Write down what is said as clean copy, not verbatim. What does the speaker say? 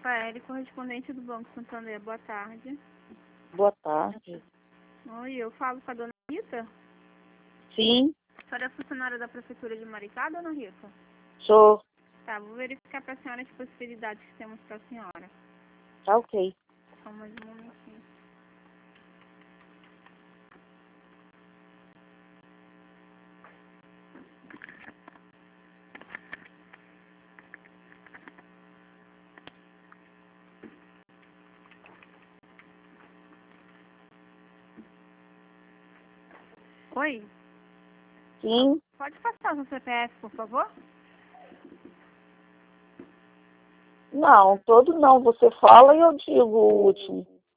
Rafael, correspondente do Banco Santander. Boa tarde. Boa tarde. Oi, eu falo com a dona Rita? Sim, A senhora é funcionária da Prefeitura de Maricá, dona Rita? sou. Tá, vou verificar para a senhora as possibilidades que temos para a senhora. Tá ok. Só mais um momentinho. Oi, Sim, pode passar o seu CPF, por favor? não, todo não. Você fala e eu digo o último.